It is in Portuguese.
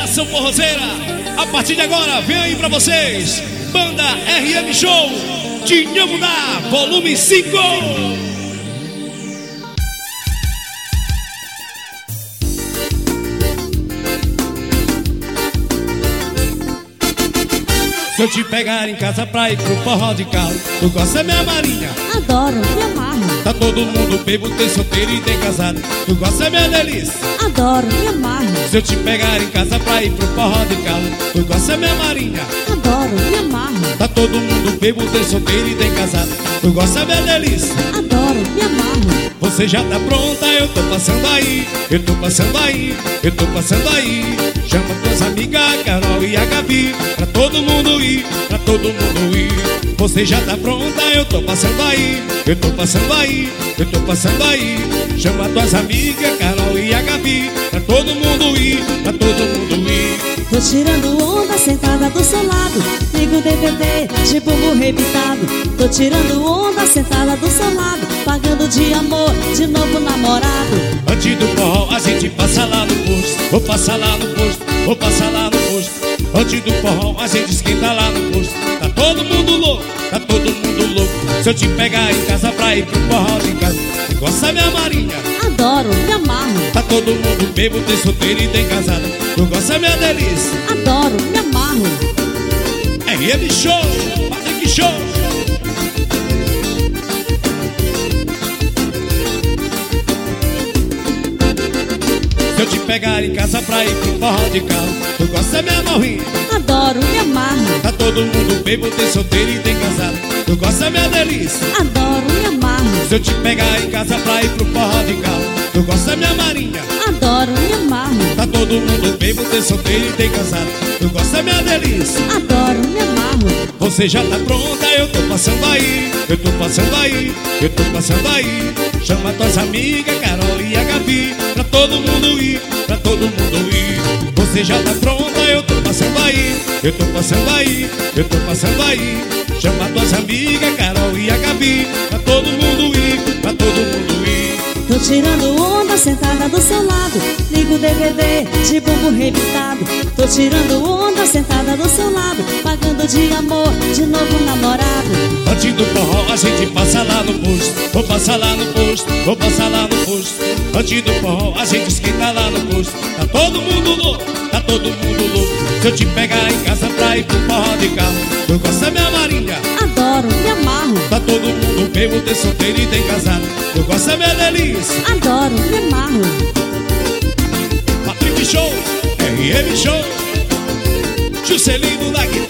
Nação Forrozeira. A partir de agora, vem aí pra vocês Banda RM Show de Inhamudá, volume 5. Se eu te pegar em casa pra ir pro forró de carro, tu gosta, minha Marinha? Adoro, me amarro. Tá todo mundo bêbado, tem solteiro e tem casado. Tu gosta, minha delícia? Adoro, me amarro. Se eu te pegar em casa pra ir pro forró de carro, tu gosta, minha Marinha? Adoro, me amarro. Tá todo mundo bêbado, tem solteiro e tem casado. Tu gosta, minha delícia? Adoro, me amarro. Você já tá pronta, eu tô passando aí. Eu tô passando aí, eu tô passando aí. Chama tuas amigas, a Carol e a Gabi, pra todo mundo ir, pra todo mundo ir. Você já tá pronta, eu tô passando aí. Eu tô passando aí, eu tô passando aí. Chama tuas amigas, a Carol e a Gabi, pra todo mundo ir, pra todo mundo ir. Tô tirando onda sentada do seu lado. Liga o DVD de bumbum repitado. Tô tirando onda sentada do seu lado. Pagando de amor, de novo namorado. Antes do forró a gente passa lá no posto. Vou passar lá no posto, vou passar lá no posto. Antes do forró a gente esquenta lá no posto. Tá todo mundo louco, tá todo mundo louco. Se eu te pegar em casa pra ir pro forró de casa, tu gosta, minha Marinha? Adoro, me amarro. Tá todo mundo bêbado, tem solteiro e tem casado. Tu gosta, minha delícia? Adoro, me amarro. RM Show, Patrick Show. Se eu te pegar em casa pra ir pro forró de carro, tu gosta, minha morrinha? Adoro, me amarro. Tá todo mundo bêbado, tem solteiro e tem casado. Tu gosta, minha delícia? Adoro, me amarro. Se eu te pegar em casa pra ir pro forró de carro, tu gosta, minha Marinha? Adoro, me amarro. Tá todo mundo bêbado, tem solteiro e tem casado. Tu gosta, minha delícia? Adoro, me amarro. Você já tá pronta, eu tô passando aí. Eu tô passando aí, eu tô passando aí. Chama tuas amigas, Carol e a Gabi, pra todo mundo ir, pra todo mundo ir. Você já tá pronta, eu tô passando aí. Eu tô passando aí, eu tô passando aí. Chama tuas amigas, Carol e a Gabi, pra todo mundo ir, pra todo mundo ir. Tô tirando onda sentada do seu lado. Liga o DVD de bumbum repitado. Tô tirando onda sentada do seu lado. Pagando de amor, de novo namorado. Antes do forró a gente passa lá no posto. Vou passar lá no posto, vou passar lá no posto. Antes do forró a gente esquenta lá no posto. Tá todo mundo louco, tá todo mundo louco. Se eu te pegar em casa pra ir pro forró de carro, tu gosta, minha Marinha? Adoro, me amarro. Tá todo mundo bêbado, tem solteiro e tem casado. Tu gosta, minha delícia? Adoro, me amarro. Patrick Show, RM Show, Juscelino da guitarra.